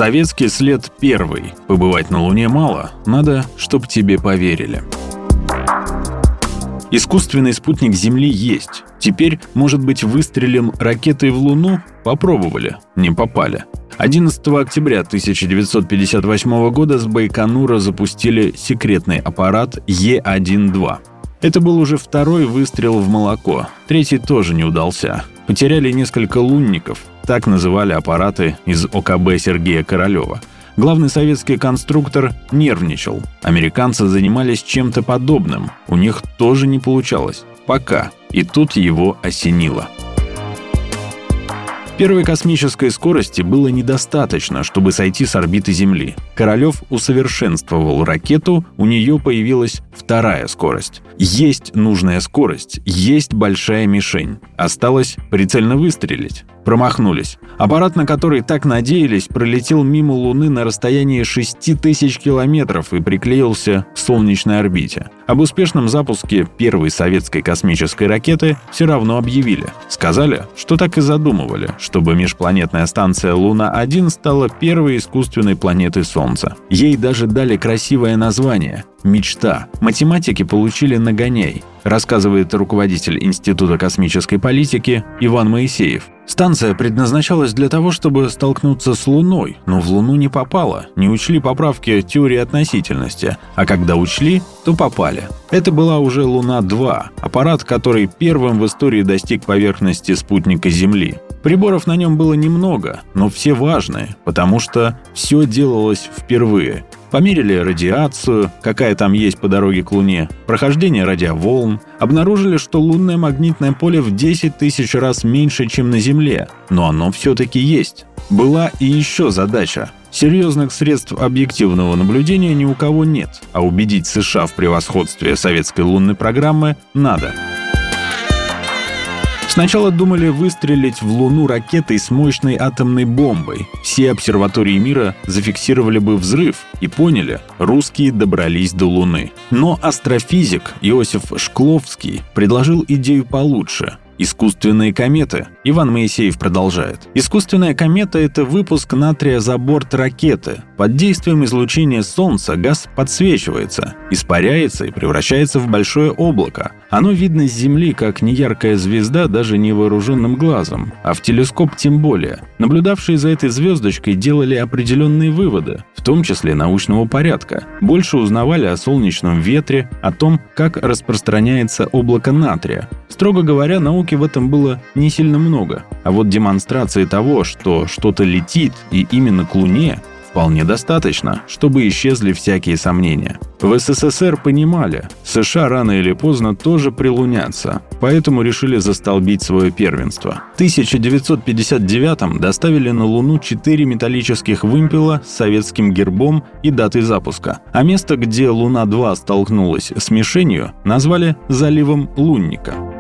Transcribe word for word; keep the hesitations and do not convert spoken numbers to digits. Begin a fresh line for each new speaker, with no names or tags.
Советский след первый. Побывать на Луне мало, надо, чтоб тебе поверили. Искусственный спутник Земли есть. Теперь, может быть, выстрелим ракетой в Луну? Попробовали, не попали. одиннадцатого октября тысяча девятьсот пятьдесят восьмого года с Байконура запустили секретный аппарат Е один два. Это был уже второй выстрел в молоко. Третий тоже не удался. Потеряли несколько лунников. Так называли аппараты из О Ка Бэ Сергея Королева. Главный советский конструктор нервничал. Американцы занимались чем-то подобным. У них тоже не получалось. Пока. И тут его осенило. Первой космической скорости было недостаточно, чтобы сойти с орбиты Земли. Королев усовершенствовал ракету, у нее появилась вторая скорость. Есть нужная скорость, есть большая мишень. Осталось прицельно выстрелить. Промахнулись. Аппарат, на который так надеялись, пролетел мимо Луны на расстоянии шесть тысяч километров и приклеился к солнечной орбите. Об успешном запуске первой советской космической ракеты все равно объявили. Сказали, что так и задумывали, чтобы межпланетная станция Луна один стала первой искусственной планетой Солнца. Ей даже дали красивое название — «Мечта». Математики получили нагоняй, рассказывает руководитель Института космической политики Иван Моисеев. Станция предназначалась для того, чтобы столкнуться с Луной, но в Луну не попала, не учли поправки теории относительности, а когда учли, то попали. Это была уже Луна два, аппарат, который первым в истории достиг поверхности спутника Земли. Приборов на нем было немного, но все важные, потому что все делалось впервые. Померили радиацию, какая там есть по дороге к Луне, прохождение радиоволн, обнаружили, что лунное магнитное поле в десять тысяч раз меньше, чем на Земле, но оно все-таки есть. Была и еще задача. Серьезных средств объективного наблюдения ни у кого нет, а убедить США в превосходстве советской лунной программы надо. Сначала думали выстрелить в Луну ракетой с мощной атомной бомбой. Все обсерватории мира зафиксировали бы взрыв и поняли, русские добрались до Луны. Но астрофизик Иосиф Шкловский предложил идею получше. Искусственные кометы. Иван Моисеев продолжает. Искусственная комета – это выпуск натрия за борт ракеты. Под действием излучения Солнца газ подсвечивается, испаряется и превращается в большое облако. Оно видно с Земли, как неяркая звезда, даже невооруженным глазом, а в телескоп тем более. Наблюдавшие за этой звездочкой делали определенные выводы, в том числе научного порядка. Больше узнавали о солнечном ветре, о том, как распространяется облако натрия. Строго говоря, науки в этом было не сильно много. А вот демонстрации того, что что-то летит и именно к Луне, вполне достаточно, чтобы исчезли всякие сомнения. В Эс Эс Эс Эр понимали, США рано или поздно тоже прилунятся, поэтому решили застолбить свое первенство. В тысяча девятьсот пятьдесят девятом доставили на Луну четыре металлических вымпела с советским гербом и датой запуска, а место, где Луна два столкнулась с мишенью, назвали заливом Лунника.